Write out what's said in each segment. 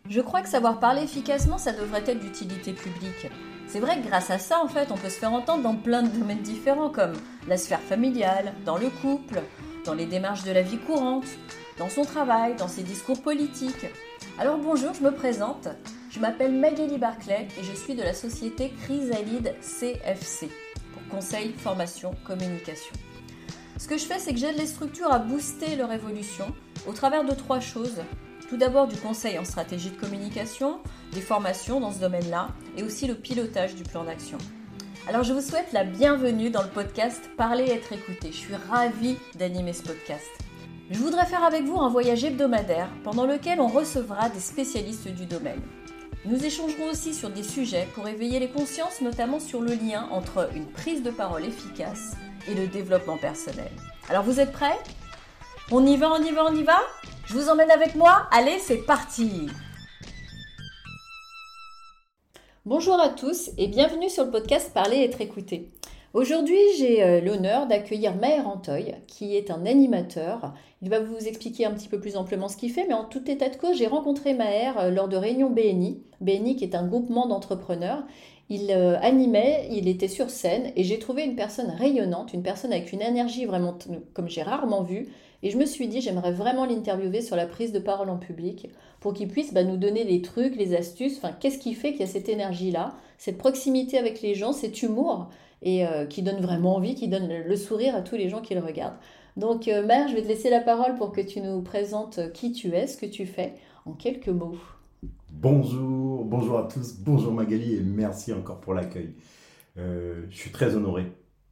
Je crois que savoir parler efficacement, ça devrait être d'utilité publique. C'est vrai que grâce à ça, en fait, on peut se faire entendre dans plein de domaines différents, comme la sphère familiale, dans le couple, dans les démarches de la vie courante, dans son travail, dans ses discours politiques. Alors bonjour, je me présente. Je m'appelle Magali Barclay et je suis de la société Chrysalide CFC, pour conseil, formation, communication. Ce que je fais, c'est que j'aide les structures à booster leur évolution au travers de 3 choses. Tout d'abord du conseil en stratégie de communication, des formations dans ce domaine-là et aussi le pilotage du plan d'action. Alors je vous souhaite la bienvenue dans le podcast Parler et être écouté. Je suis ravie d'animer ce podcast. Je voudrais faire avec vous un voyage hebdomadaire pendant lequel on recevra des spécialistes du domaine. Nous échangerons aussi sur des sujets pour éveiller les consciences, notamment sur le lien entre une prise de parole efficace et le développement personnel. Alors vous êtes prêts ? On y va ? Je vous emmène avec moi ? Allez, c'est parti ! Bonjour à tous et bienvenue sur le podcast Parler et être écouté. Aujourd'hui, j'ai l'honneur d'accueillir Maher Antoy, qui est un animateur. Il va vous expliquer un petit peu plus amplement ce qu'il fait, mais en tout état de cause, j'ai rencontré Maher lors de réunions BNI. BNI qui est un groupement d'entrepreneurs. Il animait, il était sur scène et j'ai trouvé une personne rayonnante, une personne avec une énergie vraiment comme j'ai rarement vu. Et je me suis dit, j'aimerais vraiment l'interviewer sur la prise de parole en public pour qu'il puisse nous donner les trucs, les astuces. Enfin, qu'est-ce qui fait qu'il y a cette énergie-là, cette proximité avec les gens, cet humour et qui donne vraiment envie, qui donne le sourire à tous les gens qui le regardent. Donc, Maher, je vais te laisser la parole pour que tu nous présentes qui tu es, ce que tu fais, en quelques mots. Bonjour à tous, bonjour Magali et merci encore pour l'accueil. Je suis très honoré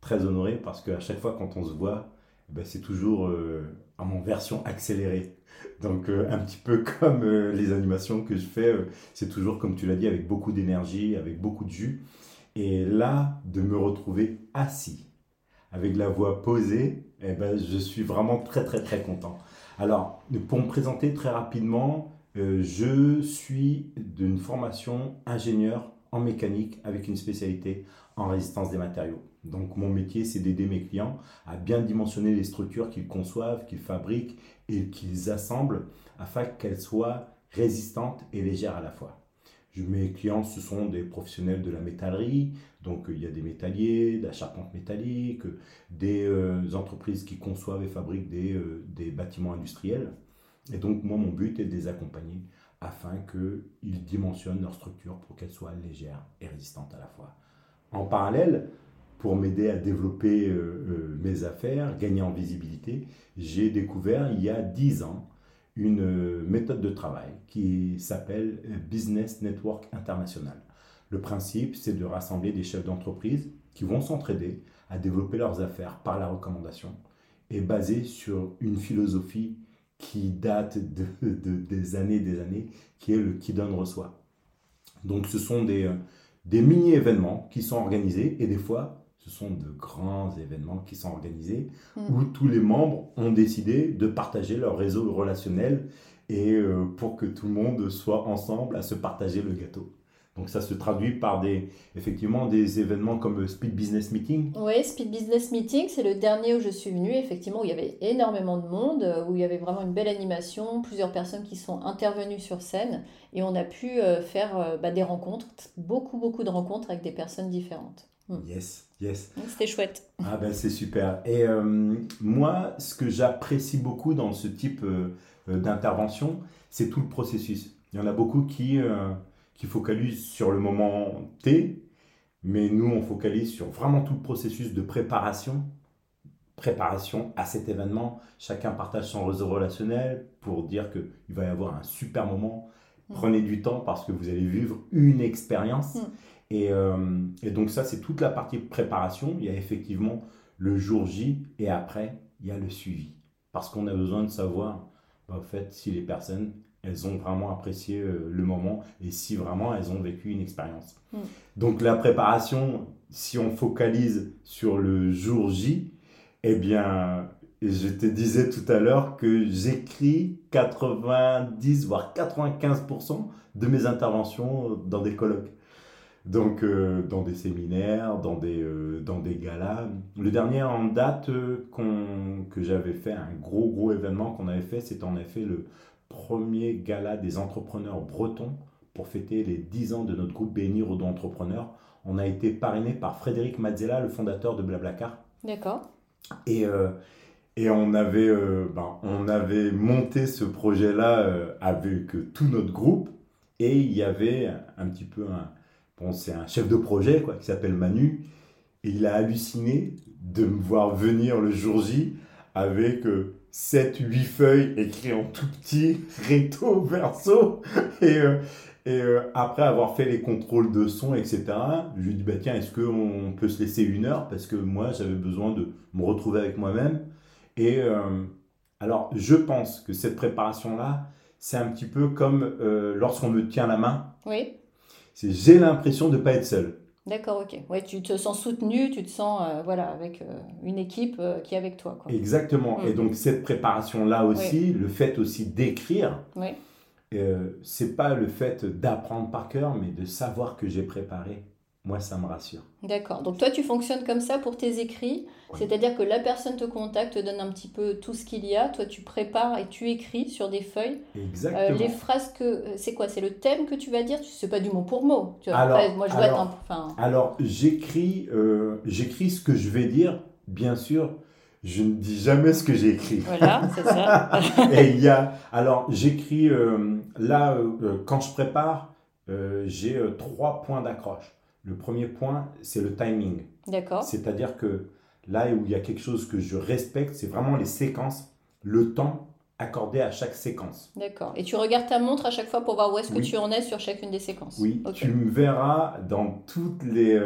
parce qu'à chaque fois quand on se voit, c'est toujours en version accélérée. Donc un petit peu comme les animations que je fais, c'est toujours comme tu l'as dit avec beaucoup d'énergie, avec beaucoup de jus. Et là, de me retrouver assis, avec la voix posée, je suis vraiment très content. Alors, pour me présenter très rapidement, je suis d'une formation ingénieur en mécanique avec une spécialité en résistance des matériaux. Donc mon métier, c'est d'aider mes clients à bien dimensionner les structures qu'ils conçoivent, qu'ils fabriquent et qu'ils assemblent afin qu'elles soient résistantes et légères à la fois. Mes clients, ce sont des professionnels de la métallerie, donc il y a des métalliers, de la charpente métallique, des entreprises qui conçoivent et fabriquent des bâtiments industriels. Et donc moi, mon but est de les accompagner afin qu'ils dimensionnent leur structure pour qu'elle soit légère et résistante à la fois. En parallèle, pour m'aider à développer mes affaires, gagner en visibilité, j'ai découvert il y a 10 ans une méthode de travail qui s'appelle Business Network International. Le principe, c'est de rassembler des chefs d'entreprise qui vont s'entraider à développer leurs affaires par la recommandation et basée sur une philosophie qui date des années, qui est le qui donne reçoit. Donc ce sont des mini-événements qui sont organisés et des fois ce sont de grands événements qui sont organisés où tous les membres ont décidé de partager leur réseau relationnel et pour que tout le monde soit ensemble à se partager le gâteau. Donc ça se traduit par effectivement des événements comme Speed Business Meeting. Oui, Speed Business Meeting, c'est le dernier où je suis venue, effectivement, où il y avait énormément de monde, où il y avait vraiment une belle animation, plusieurs personnes qui sont intervenues sur scène et on a pu faire des rencontres, beaucoup de rencontres avec des personnes différentes. Yes. Donc, c'était chouette. Ah c'est super. Et moi, ce que j'apprécie beaucoup dans ce type d'intervention, c'est tout le processus. Il y en a beaucoup qui focalisent sur le moment T, mais nous, on focalise sur vraiment tout le processus de préparation à cet événement. Chacun partage son réseau relationnel pour dire qu'il va y avoir un super moment. Prenez du temps parce que vous allez vivre une expérience. Et donc ça, c'est toute la partie préparation. Il y a effectivement le jour J et après, il y a le suivi. Parce qu'on a besoin de savoir en fait, si les personnes, elles ont vraiment apprécié le moment et si vraiment elles ont vécu une expérience. Donc la préparation, si on focalise sur le jour J, je te disais tout à l'heure que j'écris 90 voire 95% de mes interventions dans des colloques. Donc, dans des séminaires, dans des galas. Le dernier en date que j'avais fait, un gros événement qu'on avait fait, c'était en effet le premier gala des entrepreneurs bretons pour fêter les 10 ans de notre groupe BNI Rodon Entrepreneurs. On a été parrainé par Frédéric Mazzella, le fondateur de Blablacar. D'accord. Et on avait monté ce projet-là avec tout notre groupe. Et il y avait un petit peu c'est un chef de projet quoi, qui s'appelle Manu. Et il a halluciné de me voir venir le jour J avec 7-8 feuilles écrites en tout petit, recto, verso. Et après avoir fait les contrôles de son, etc., je lui ai dit, bah, tiens, est-ce qu'on peut se laisser 1 heure? Parce que moi, j'avais besoin de me retrouver avec moi-même. Et alors, je pense que cette préparation-là, c'est un petit peu comme lorsqu'on me tient la main. Oui. J'ai l'impression de ne pas être seul. D'accord, ok. Ouais, tu te sens soutenu, tu te sens avec une équipe qui est avec toi, quoi. Exactement. Et donc, cette préparation-là aussi, le fait aussi d'écrire, c'est pas le fait d'apprendre par cœur, mais de savoir que j'ai préparé. Moi, ça me rassure. D'accord. Donc toi, tu fonctionnes comme ça pour tes écrits, c'est-à-dire que la personne te contacte, te donne un petit peu tout ce qu'il y a, toi tu prépares et tu écris sur des feuilles. Exactement. Les phrases c'est quoi? C'est le thème que tu vas dire? C'est pas du mot pour mot. Tu vois, alors, après, moi je dois être un peu. Alors j'écris ce que je vais dire, bien sûr. Je ne dis jamais ce que j'ai écrit. Voilà, c'est ça. Et alors j'écris quand je prépare, j'ai 3 points d'accroche. Le premier point, c'est le timing. D'accord. C'est-à-dire que là où il y a quelque chose que je respecte, c'est vraiment les séquences, le temps accordé à chaque séquence. D'accord. Et tu regardes ta montre à chaque fois pour voir où est-ce que tu en es sur chacune des séquences. Oui, okay. Tu me verras dans tous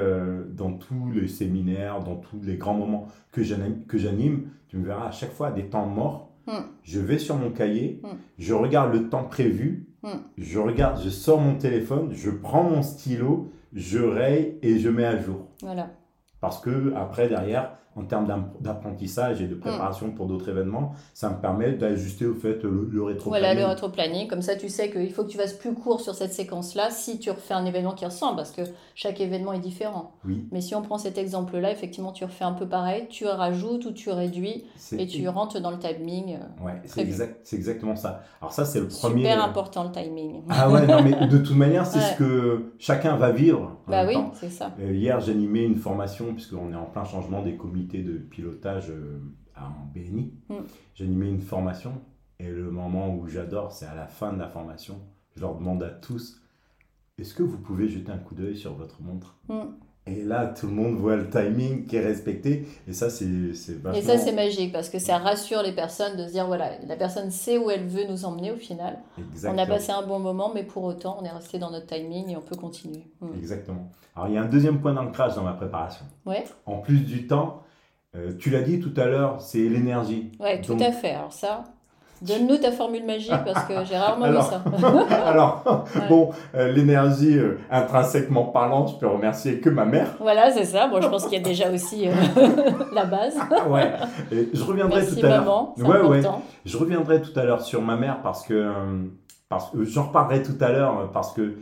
les séminaires, dans tous les grands moments que j'anime, tu me verras à chaque fois des temps morts. Je vais sur mon cahier, je regarde le temps prévu, je sors mon téléphone, je prends mon stylo, je raye et je mets à jour. Voilà. Parce que après, derrière, en termes d'apprentissage et de préparation pour d'autres événements, ça me permet d'ajuster au fait le rétro-planning. Voilà, le rétro-planning. Comme ça, tu sais qu'il faut que tu fasses plus court sur cette séquence-là si tu refais un événement qui ressemble, parce que chaque événement est différent. Oui. Mais si on prend cet exemple-là, effectivement, tu refais un peu pareil, tu rajoutes ou tu réduis et tu rentres dans le timing. Ouais, c'est exactement ça. Alors ça, c'est le premier... Super important, le timing. Ah ouais, non, mais de toute manière, c'est ce que chacun va vivre. Bah oui, c'est ça. Hier, j'animais une formation, puisqu'on est en plein changement des comités de pilotage en BNI. J'animais une formation et le moment où j'adore, c'est à la fin de la formation. Je leur demande à tous, est-ce que vous pouvez jeter un coup d'œil sur votre montre? Et là, tout le monde voit le timing qui est respecté. Et ça, c'est vachement... Et ça, c'est magique parce que ça rassure les personnes de se dire, voilà, la personne sait où elle veut nous emmener au final. Exactement. On a passé un bon moment, mais pour autant, on est resté dans notre timing et on peut continuer. Exactement. Alors, il y a un deuxième point d'ancrage dans ma préparation. Ouais. En plus du temps, tu l'as dit tout à l'heure, c'est l'énergie. Oui, tout à fait. Alors ça... Donne-nous ta formule magique parce que j'ai rarement vu ça. Alors, bon, l'énergie, intrinsèquement parlant, je peux remercier que ma mère. Voilà, c'est ça. Bon, je pense qu'il y a déjà aussi la base. Ouais. Et je reviendrai Merci tout à l'heure. Maman, c'est important. Je reviendrai tout à l'heure sur ma mère parce que j'en reparlerai tout à l'heure parce que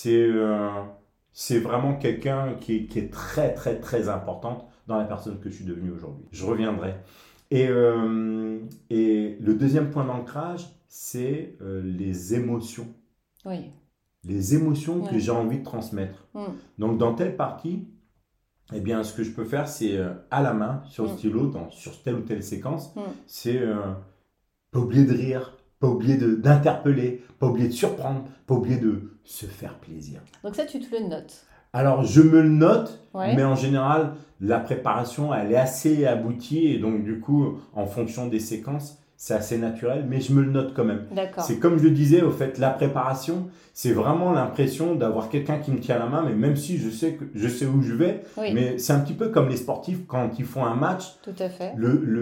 c'est vraiment quelqu'un qui est très, très, très importante dans la personne que je suis devenue aujourd'hui. Je reviendrai. Et le deuxième point d'ancrage, c'est les émotions. Oui. Les émotions que j'ai envie de transmettre. Donc, dans telle partie, eh bien, ce que je peux faire, c'est à la main, sur le stylo, sur telle ou telle séquence, c'est pas oublier de rire, pas oublier d'interpeller, pas oublier de surprendre, pas oublier de se faire plaisir. Donc ça, tu te le notes. Alors, je me le note, mais en général, la préparation, elle est assez aboutie. Et donc, du coup, en fonction des séquences, c'est assez naturel, mais je me le note quand même. D'accord. C'est comme je le disais, au fait, la préparation, c'est vraiment l'impression d'avoir quelqu'un qui me tient la main, mais même si je sais où je vais, mais c'est un petit peu comme les sportifs quand ils font un match. Tout à fait.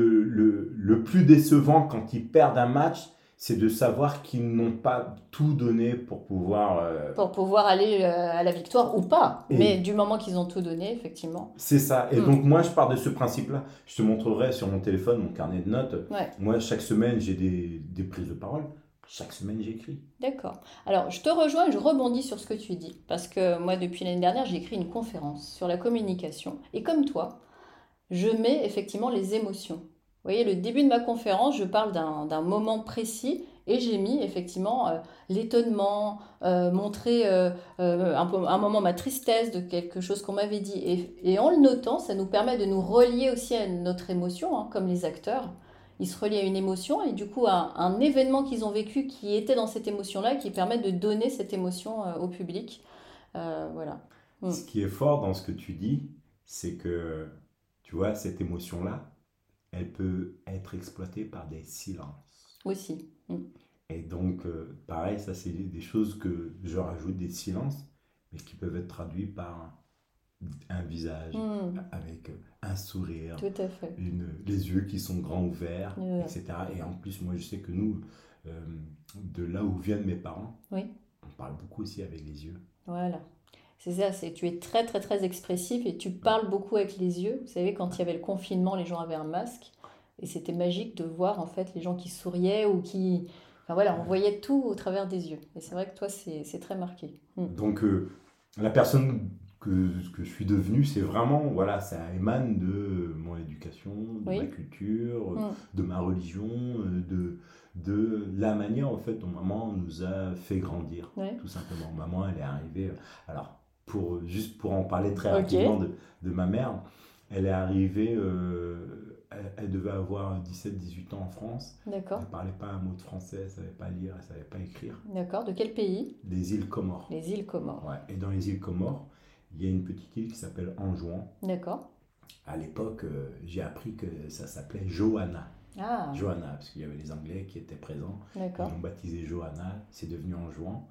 Le plus décevant quand ils perdent un match, c'est de savoir qu'ils n'ont pas tout donné pour pouvoir... Pour pouvoir aller à la victoire ou pas. Mais du moment qu'ils ont tout donné, effectivement. C'est ça. Et donc, moi, je pars de ce principe-là. Je te montrerai sur mon téléphone, mon carnet de notes. Ouais. Moi, chaque semaine, j'ai des prises de parole. Chaque semaine, j'écris. D'accord. Alors, je te rejoins et je rebondis sur ce que tu dis. Parce que moi, depuis l'année dernière, j'ai écrit une conférence sur la communication. Et comme toi, je mets effectivement les émotions. Vous voyez, le début de ma conférence, je parle d'un moment précis et j'ai mis effectivement l'étonnement, montrer un moment ma tristesse de quelque chose qu'on m'avait dit. Et en le notant, ça nous permet de nous relier aussi à notre émotion, hein, comme les acteurs. Ils se relient à une émotion et du coup à un événement qu'ils ont vécu qui était dans cette émotion-là, qui permet de donner cette émotion au public. Voilà. Mm. Ce qui est fort dans ce que tu dis, c'est que, tu vois, cette émotion-là, elle peut être exploitée par des silences. Aussi. Mm. Et donc, pareil, ça, c'est des choses que je rajoute, des silences, mais qui peuvent être traduits par un visage Mm. avec un sourire, Tout à fait. les yeux qui sont grands ouverts, Ouais. etc. Et en plus, moi, je sais que nous, euh, de là où viennent mes parents, Oui, on parle beaucoup aussi avec les yeux. voilà. C'est ça, tu es très très très expressif et tu parles beaucoup avec les yeux. Vous savez, quand il y avait le confinement, les gens avaient un masque et c'était magique de voir en fait les gens qui souriaient ou qui... Enfin voilà, on voyait tout au travers des yeux. Et c'est vrai que toi, c'est très marqué. Mm. Donc, la personne que je suis devenu, c'est vraiment, voilà, ça émane de mon éducation, de Oui. ma culture, Mm. de ma religion, de la manière, en fait, dont maman nous a fait grandir, Ouais. tout simplement. Maman, elle est arrivée, alors, juste pour en parler très Ok. rapidement de ma mère, elle est arrivée, elle devait avoir 17-18 ans en France. D'accord. Elle ne parlait pas un mot de français, elle ne savait pas lire, elle ne savait pas écrire. D'accord. De quel pays? Des îles Comores. Les îles Comores. Ouais. Et dans les îles Comores, il y a une petite île qui s'appelle Anjouan. D'accord. À l'époque, j'ai appris que ça s'appelait Johanna. Ah, Johanna, parce qu'il y avait les Anglais qui étaient présents. Ils d'accord. l'ont baptisé Johanna, c'est devenu Anjouan.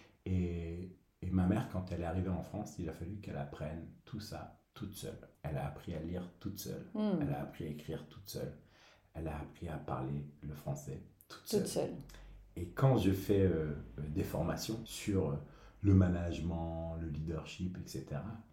Et ma mère, quand elle est arrivée en France, il a fallu qu'elle apprenne tout ça toute seule. Elle a appris à lire toute seule. Mm. Elle a appris à écrire toute seule. Elle a appris à parler le français toute Toute seule. seule. Et quand je fais des formations sur le management, le leadership, etc.,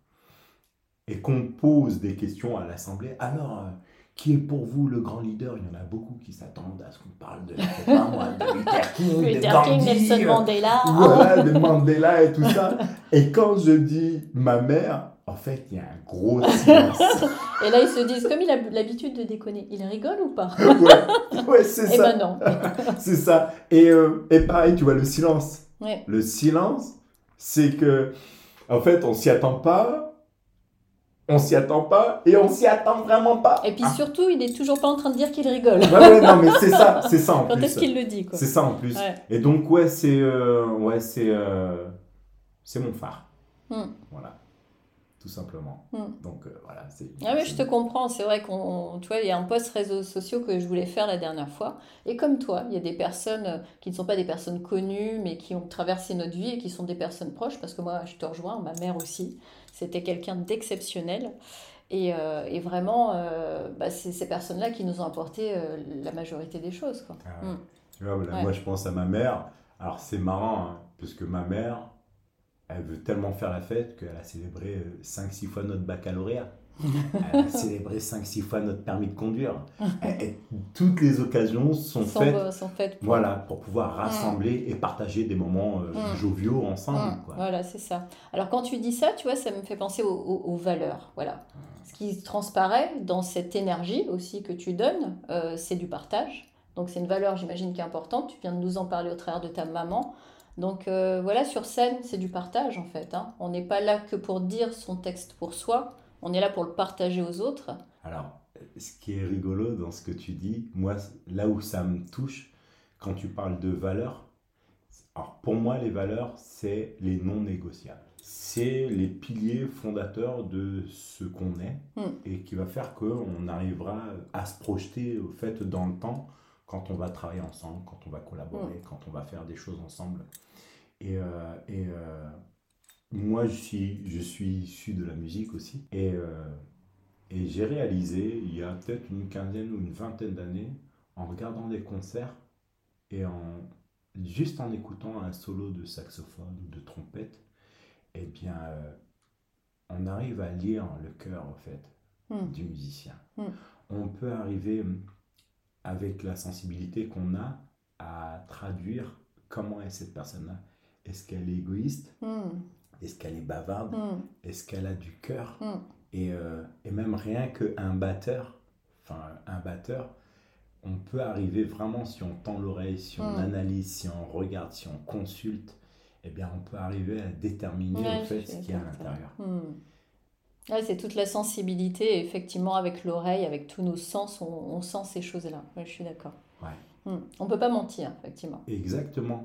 et qu'on pose des questions à l'Assemblée, alors, qui est pour vous le grand leader? Il y en a beaucoup qui s'attendent à ce qu'on parle de, je sais pas moi, de Luther King, de Luther King, Gandhi, Nelson Mandela. voilà, de Mandela et tout ça. Et quand je dis ma mère, en fait, il y a un gros silence. Et là, ils se disent, comme il a l'habitude de déconner, il rigole ou pas? Ouais, c'est Eh ça. ben non. C'est ça. Et pareil, tu vois, le silence. Ouais. Le silence, c'est que, en fait, on s'y attend pas et on s'y attend vraiment pas. Et puis surtout, il est toujours pas en train de dire qu'il rigole. Ouais, non, mais c'est ça en Quand plus. est-ce qu'il le dit, quoi? C'est ça en plus. Ouais. Et donc, ouais, c'est mon phare. Mm. Voilà, tout simplement. Mm. Donc, voilà. Ah oui, je te comprends. C'est vrai tu vois, il y a un post réseaux sociaux que je voulais faire la dernière fois. Et comme toi, il y a des personnes qui ne sont pas des personnes connues, mais qui ont traversé notre vie et qui sont des personnes proches. Parce que moi, je te rejoins, ma mère aussi. C'était quelqu'un d'exceptionnel. Et vraiment, c'est ces personnes-là qui nous ont apporté la majorité des choses, quoi. Ah ouais. Mm. Tu vois, voilà, Ouais. moi, je pense à ma mère. Alors, c'est marrant, hein, parce que ma mère, elle veut tellement faire la fête qu'elle a célébré 5-6 fois notre baccalauréat. Elle a célébré 5-6 fois notre permis de conduire. Et toutes les occasions sont faites, Sont faites pour... voilà, pour pouvoir rassembler et partager des moments joviaux ensemble. Quoi. Voilà, c'est ça. Alors quand tu dis ça, tu vois, ça me fait penser aux valeurs. Voilà. Ce qui transparaît dans cette énergie aussi que tu donnes, c'est du partage. Donc c'est une valeur, j'imagine, qui est importante. Tu viens de nous en parler au travers de ta maman. Donc voilà, sur scène, c'est du partage en fait. Hein. On n'est pas là que pour dire son texte pour soi. On est là pour le partager aux autres. Alors, ce qui est rigolo dans ce que tu dis, moi, là où ça me touche, quand tu parles de valeurs, alors pour moi, les valeurs, c'est les non négociables. C'est les piliers fondateurs de ce qu'on est et qui va faire qu'on arrivera à se projeter au fait dans le temps quand on va travailler ensemble, quand on va collaborer, quand on va faire des choses ensemble. Et moi, je suis issu de la musique aussi. Et j'ai réalisé, il y a peut-être une quinzaine ou une vingtaine d'années, en regardant des concerts et juste en écoutant un solo de saxophone ou de trompette, eh bien, on arrive à lire le cœur, en fait, du musicien. On peut arriver, avec la sensibilité qu'on a, à traduire comment est cette personne-là. Est-ce qu'elle est égoïste? Est-ce qu'elle est bavarde? Est-ce qu'elle a du cœur? Et même rien qu'un batteur, on peut arriver vraiment, si on tend l'oreille, si on analyse, si on regarde, si on consulte, eh bien on peut arriver à déterminer en fait ce qu'il y a à l'intérieur. Ouais, c'est toute la sensibilité, et effectivement, avec l'oreille, avec tous nos sens, on sent ces choses-là. Ouais, je suis d'accord. Ouais. On peut pas mentir, effectivement. Exactement.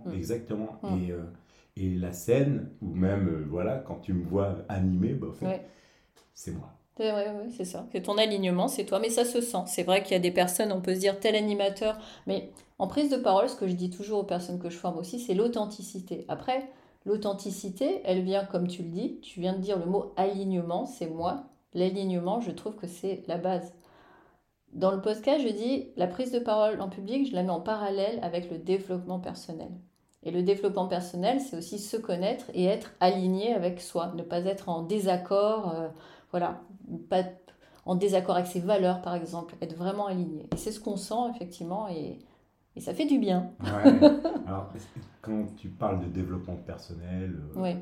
Et la scène, ou même, voilà, quand tu me vois animé, bah, en fait, c'est moi. Ouais, c'est ça. C'est ton alignement, c'est toi, mais ça se sent. C'est vrai qu'il y a des personnes, on peut se dire tel animateur, mais en prise de parole, ce que je dis toujours aux personnes que je forme aussi, c'est l'authenticité. Après, l'authenticité, elle vient, comme tu le dis, tu viens de dire le mot alignement, c'est moi. L'alignement, je trouve que c'est la base. Dans le podcast, je dis la prise de parole en public, je la mets en parallèle avec le développement personnel. Et le développement personnel, c'est aussi se connaître et être aligné avec soi, ne pas être en désaccord, voilà, pas en désaccord avec ses valeurs, par exemple, être vraiment aligné. Et c'est ce qu'on sent, effectivement, et ça fait du bien. Ouais. Alors, quand tu parles de développement personnel,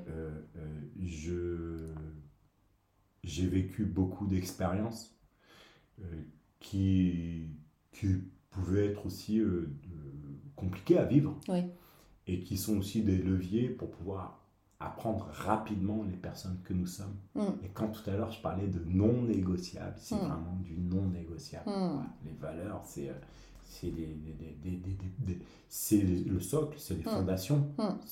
j'ai vécu beaucoup d'expériences qui pouvaient être aussi compliquées à vivre. Et qui sont aussi des leviers pour pouvoir apprendre rapidement les personnes que nous sommes. Et quand tout à l'heure je parlais de non négociable, c'est vraiment du non négociable. Voilà. Les valeurs, c'est le socle, c'est les fondations,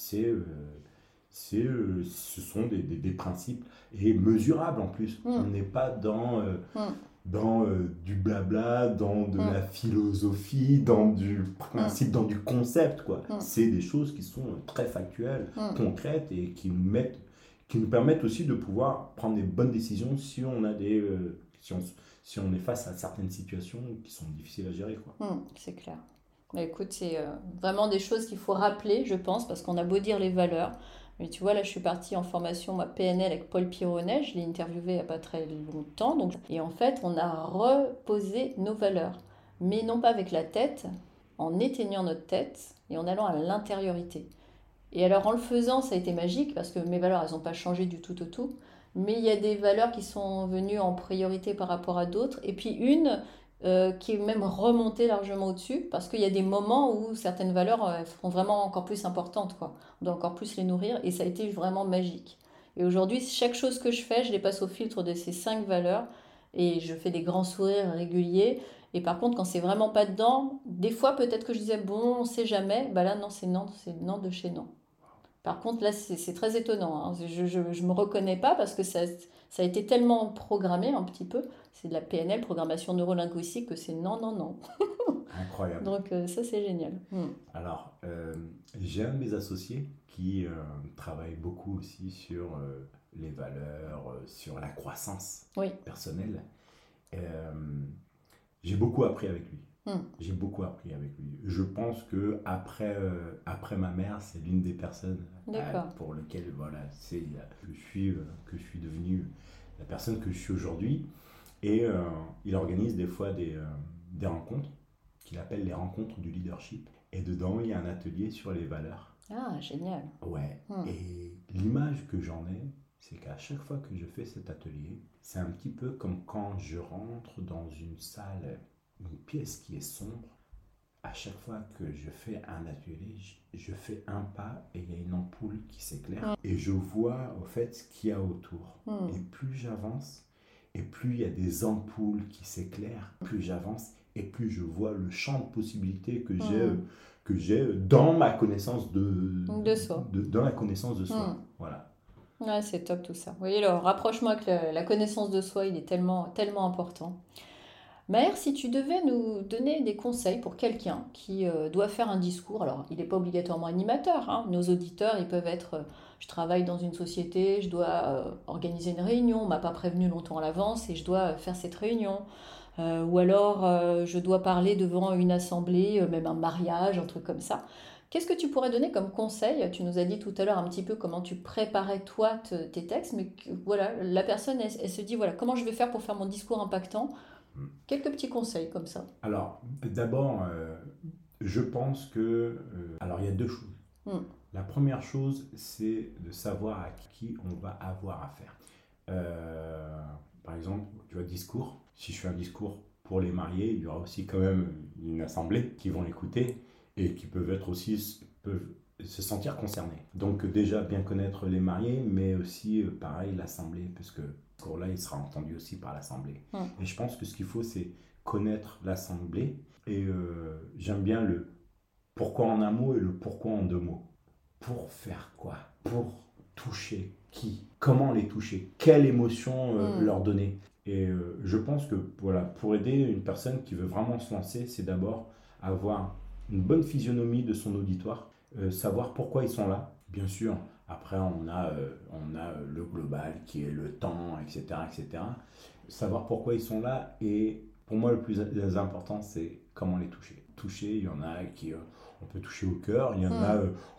ce sont des principes et mesurables en plus. On n'est pas dans du blabla, dans de la philosophie, dans du principe, dans du concept, quoi. C'est des choses qui sont très factuelles, concrètes et qui nous permettent aussi de pouvoir prendre des bonnes décisions si on a si on est face à certaines situations qui sont difficiles à gérer, quoi. C'est clair. Mais écoute, c'est vraiment des choses qu'il faut rappeler, je pense, parce qu'on a beau dire les valeurs. Mais tu vois, là, je suis partie en formation PNL avec Paul Pironnet. Je l'ai interviewé il n'y a pas très longtemps. Et en fait, on a reposé nos valeurs. Mais non pas avec la tête, en éteignant notre tête et en allant à l'intériorité. Et alors, en le faisant, ça a été magique parce que mes valeurs, elles n'ont pas changé du tout au tout. Mais il y a des valeurs qui sont venues en priorité par rapport à d'autres. Et puis une qui est même remontée largement au-dessus, parce qu'il y a des moments où certaines valeurs sont vraiment encore plus importantes, quoi. On doit encore plus les nourrir, et ça a été vraiment magique. Et aujourd'hui, chaque chose que je fais, je les passe au filtre de ces 5 valeurs, et je fais des grands sourires réguliers. Et par contre, quand c'est vraiment pas dedans, des fois peut-être que je disais, bon, on sait jamais, bah là, non, c'est non de chez non. Par contre, là, c'est très étonnant, hein. Je me reconnais pas parce que ça a été tellement programmé un petit peu. C'est de la PNL, programmation neurolinguistique, que c'est non. Incroyable. Donc ça, c'est génial. Alors, j'ai un de mes associés qui travaille beaucoup aussi sur les valeurs, sur la croissance personnelle. J'ai beaucoup appris avec lui. J'ai beaucoup appris avec lui. Je pense que après ma mère, c'est l'une des personnes pour lesquelles que je suis devenu la personne que je suis aujourd'hui. Et il organise des fois des rencontres qu'il appelle les rencontres du leadership. Et dedans, il y a un atelier sur les valeurs. Ah, génial. Ouais. Et l'image que j'en ai, c'est qu'à chaque fois que je fais cet atelier, c'est un petit peu comme quand je rentre dans une salle, une pièce qui est sombre. À chaque fois que je fais un atelier, je fais un pas et il y a une ampoule qui s'éclaire. Et je vois au fait ce qu'il y a autour. Et plus j'avance, et plus il y a des ampoules qui s'éclairent, plus j'avance et plus je vois le champ de possibilités que j'ai dans ma connaissance de soi. Dans la connaissance de soi. Voilà. Ouais, c'est top tout ça. Vous voyez, le rapprochement avec la connaissance de soi, il est tellement, tellement important. Maër, si tu devais nous donner des conseils pour quelqu'un qui doit faire un discours, alors il n'est pas obligatoirement animateur, hein. Nos auditeurs, ils peuvent être, je travaille dans une société, je dois organiser une réunion, on ne m'a pas prévenu longtemps à l'avance et je dois faire cette réunion. Ou alors je dois parler devant une assemblée, même un mariage, un truc comme ça. Qu'est-ce que tu pourrais donner comme conseil? Tu nous as dit tout à l'heure un petit peu comment tu préparais toi tes textes, mais voilà, la personne, elle se dit, voilà, comment je vais faire pour faire mon discours impactant? Quelques petits conseils comme ça. Alors, d'abord, Je pense que... alors, il y a deux choses. La première chose, c'est de savoir à qui on va avoir affaire. Par exemple, tu vois, discours. Si je fais un discours pour les mariés, il y aura aussi quand même une assemblée qui vont l'écouter et qui peuvent se sentir concernés. Donc déjà, bien connaître les mariés, mais aussi, pareil, l'assemblée, parce que ce cours-là, il sera entendu aussi par l'assemblée. Et je pense que ce qu'il faut, c'est connaître l'assemblée. Et j'aime bien le pourquoi en un mot et le pourquoi en deux mots. Pour faire quoi? Pour toucher qui? Comment les toucher? Quelle émotion leur donner? Et je pense que voilà, pour aider une personne qui veut vraiment se lancer, c'est d'abord avoir une bonne physionomie de son auditoire, savoir pourquoi ils sont là. Bien sûr, après on a le global qui est le temps, etc., etc. Savoir pourquoi ils sont là et pour moi le plus important c'est comment les toucher. Toucher, il y en a qui... on peut toucher au cœur, il y en a,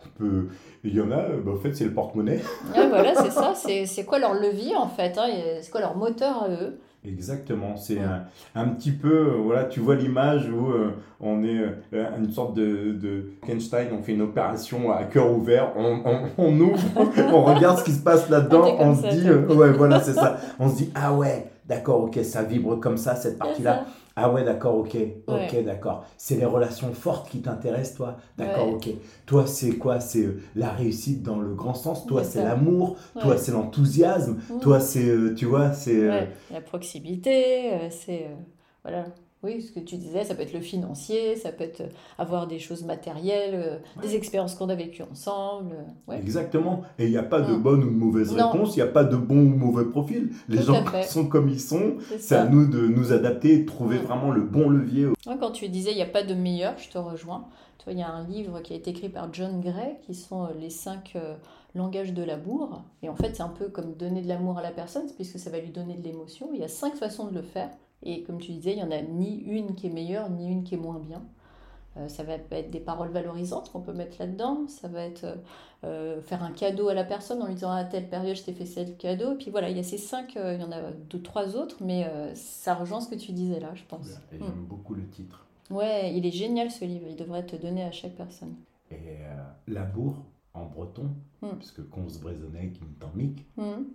en fait, c'est le porte-monnaie. Ouais, voilà, c'est ça, c'est quoi leur levier en fait, hein, c'est quoi leur moteur à eux. Exactement, c'est un petit peu, voilà, tu vois l'image où on est une sorte de Kenstein, on fait une opération à cœur ouvert, on ouvre, on regarde ce qui se passe là-dedans, on se dit, ouais, voilà, c'est ça, on se dit, ah ouais, d'accord, ok, ça vibre comme ça, cette partie-là. Ah ouais, d'accord, ok, d'accord. C'est les relations fortes qui t'intéressent, toi. D'accord, ok. Toi, c'est quoi? C'est la réussite dans le grand sens. Toi, c'est l'amour. Toi, c'est l'enthousiasme. Toi, c'est, tu vois, c'est... La proximité, c'est... voilà. Oui, ce que tu disais, ça peut être le financier, ça peut être avoir des choses matérielles, des expériences qu'on a vécues ensemble. Exactement. Et il n'y a pas de bonne ou de mauvaise réponse, il n'y a pas de bon ou mauvais profil. Les gens sont comme ils sont. C'est à nous de nous adapter et de trouver vraiment le bon levier. Quand tu disais il n'y a pas de meilleur, je te rejoins. Tu vois, il y a un livre qui a été écrit par John Gray qui sont les 5 langages de l'amour. Et en fait, c'est un peu comme donner de l'amour à la personne, puisque ça va lui donner de l'émotion. Il y a 5 façons de le faire. Et comme tu disais, il n'y en a ni une qui est meilleure, ni une qui est moins bien. Ça va être des paroles valorisantes qu'on peut mettre là-dedans. Ça va être faire un cadeau à la personne en lui disant à telle période je t'ai fait ce cadeau. Et puis voilà, il y a ces 5, il y en a 3 autres, mais ça rejoint ce que tu disais là, je pense. Et j'aime beaucoup le titre. Ouais, il est génial ce livre, il devrait être donné à chaque personne. Et labour en breton, puisque qu'on se brésonnait qui me t'enmique.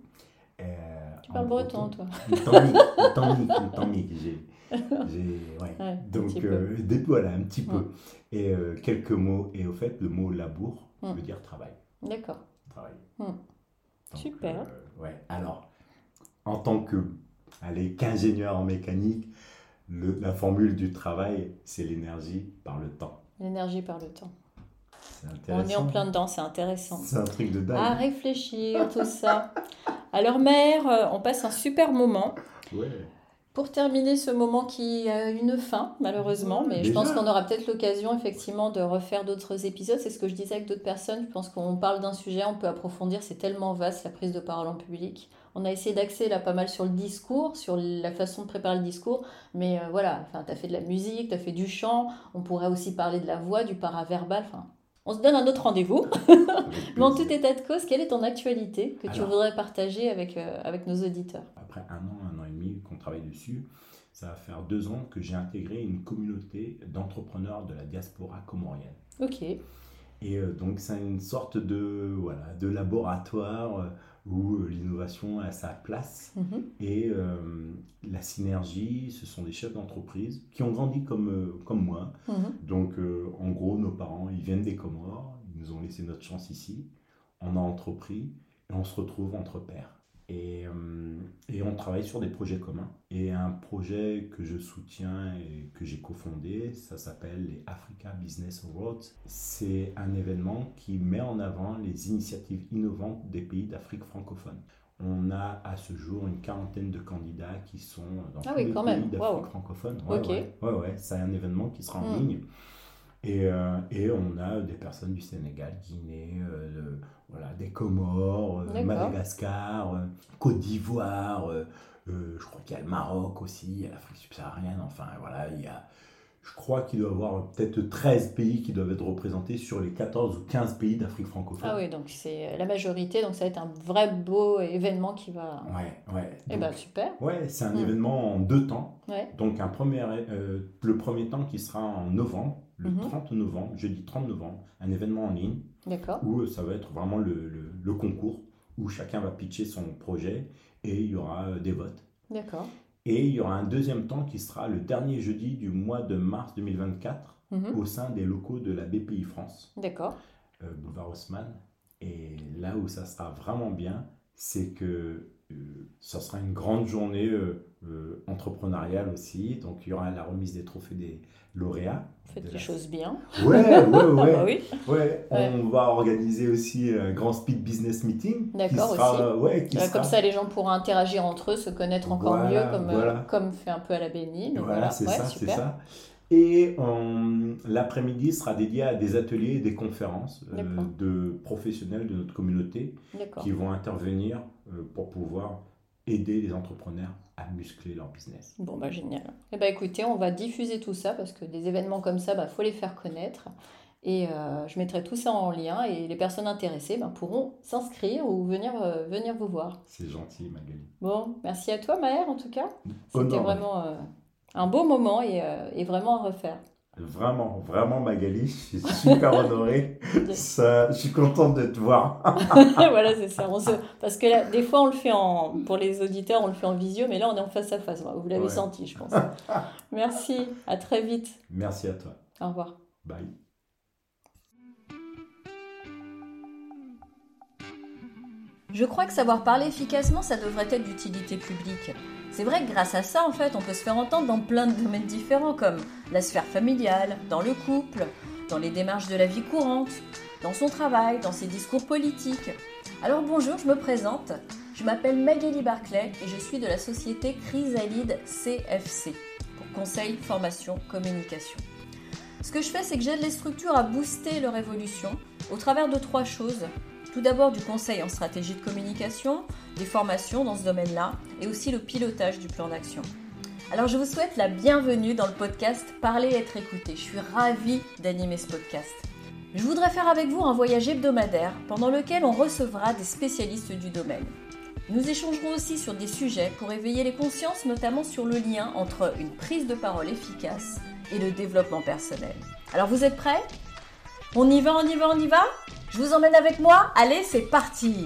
Tu parles breton, toi? Une t'enmique, donc, voilà, un petit peu. Et quelques mots. Et au fait, le mot labour veut dire travail. D'accord. Travail. Donc, super. Alors, en tant qu'ingénieur en mécanique, la formule du travail, c'est l'énergie par le temps. L'énergie par le temps. On est en plein dedans, c'est intéressant. C'est un truc de dingue. À réfléchir, tout ça. Alors, mère, on passe un super moment. Pour terminer ce moment qui a une fin, malheureusement, mais je pense qu'on aura peut-être l'occasion, effectivement, de refaire d'autres épisodes. C'est ce que je disais avec d'autres personnes. Je pense qu'on parle d'un sujet, on peut approfondir. C'est tellement vaste, la prise de parole en public. On a essayé d'axer là pas mal sur le discours, sur la façon de préparer le discours. Mais voilà, tu as fait de la musique, tu as fait du chant. On pourrait aussi parler de la voix, du paraverbal. On se donne un autre rendez-vous. Mais en tout état de cause, quelle est ton actualité que tu voudrais partager avec nos auditeurs? Après un an et demi qu'on travaille dessus, ça va faire 2 ans que j'ai intégré une communauté d'entrepreneurs de la diaspora comorienne. Ok. Et donc c'est une sorte de laboratoire où l'innovation a sa place. Et la synergie, ce sont des chefs d'entreprise qui ont grandi comme moi. Donc en gros, nos parents, ils viennent des Comores, ils nous ont laissé notre chance ici, on a entrepris et on se retrouve entre pairs. Et on travaille sur des projets communs. Et un projet que je soutiens et que j'ai cofondé, ça s'appelle les Africa Business Awards. C'est un événement qui met en avant les initiatives innovantes des pays d'Afrique francophone. On a à ce jour une 40aine de candidats qui sont dans tous les pays d'Afrique francophone. C'est un événement qui sera en ligne. Et on a des personnes du Sénégal, Guinée, des Comores, Madagascar, Côte d'Ivoire, je crois qu'il y a le Maroc aussi, l'Afrique subsaharienne, je crois qu'il doit y avoir peut-être 13 pays qui doivent être représentés sur les 14 ou 15 pays d'Afrique francophone. Ah oui, donc c'est la majorité, donc ça va être un vrai beau événement qui va... Et donc, super. C'est un événement en 2 temps. Donc le premier temps qui sera en novembre, le 30 novembre, jeudi 30 novembre, un événement en ligne. D'accord. Où ça va être vraiment le concours, où chacun va pitcher son projet et il y aura des votes. D'accord. Et il y aura un deuxième temps qui sera le dernier jeudi du mois de mars 2024 au sein des locaux de la BPI France. D'accord. Boulevard Haussmann. Et là où ça sera vraiment bien, c'est que ça sera une grande journée entrepreneuriale aussi. Donc il y aura la remise des trophées des lauréats. Vous faites les choses bien. Ouais. Bah oui. Ouais. On va organiser aussi un grand speed business meeting. D'accord, aussi. Comme ça, les gens pourront interagir entre eux, se connaître encore mieux, comme fait un peu à la BNI. Voilà, c'est ça. Et l'après-midi sera dédié à des ateliers et des conférences de professionnels de notre communauté qui vont intervenir pour pouvoir aider les entrepreneurs à muscler leur business. Bon, bah génial. Eh ben, écoutez, on va diffuser tout ça parce que des événements comme ça, faut les faire connaître. Et je mettrai tout ça en lien et les personnes intéressées pourront s'inscrire ou venir vous voir. C'est gentil, Magali. Bon, merci à toi, Maher, en tout cas. C'était vraiment un beau moment et vraiment à refaire. Vraiment, Magali, je suis super honoré. Je suis contente de te voir. Voilà, c'est ça. Parce que là, des fois, on le fait pour les auditeurs, on le fait en visio, mais là, on est en face à face. Vous l'avez senti, je pense. Merci, à très vite. Merci à toi. Au revoir. Bye. Je crois que savoir parler efficacement, ça devrait être d'utilité publique. C'est vrai que grâce à ça, en fait, on peut se faire entendre dans plein de domaines différents, comme la sphère familiale, dans le couple, dans les démarches de la vie courante, dans son travail, dans ses discours politiques. Alors bonjour, je me présente. Je m'appelle Magali Barclay et je suis de la société Chrysalide CFC, pour conseil, formation, communication. Ce que je fais, c'est que j'aide les structures à booster leur évolution au travers de 3 choses. Tout d'abord du conseil en stratégie de communication, des formations dans ce domaine-là et aussi le pilotage du plan d'action. Alors je vous souhaite la bienvenue dans le podcast Parler, être écouté. Je suis ravie d'animer ce podcast. Je voudrais faire avec vous un voyage hebdomadaire pendant lequel on recevra des spécialistes du domaine. Nous échangerons aussi sur des sujets pour éveiller les consciences, notamment sur le lien entre une prise de parole efficace et le développement personnel. Alors vous êtes prêts ? On y va ? Je vous emmène avec moi ? Allez, c'est parti !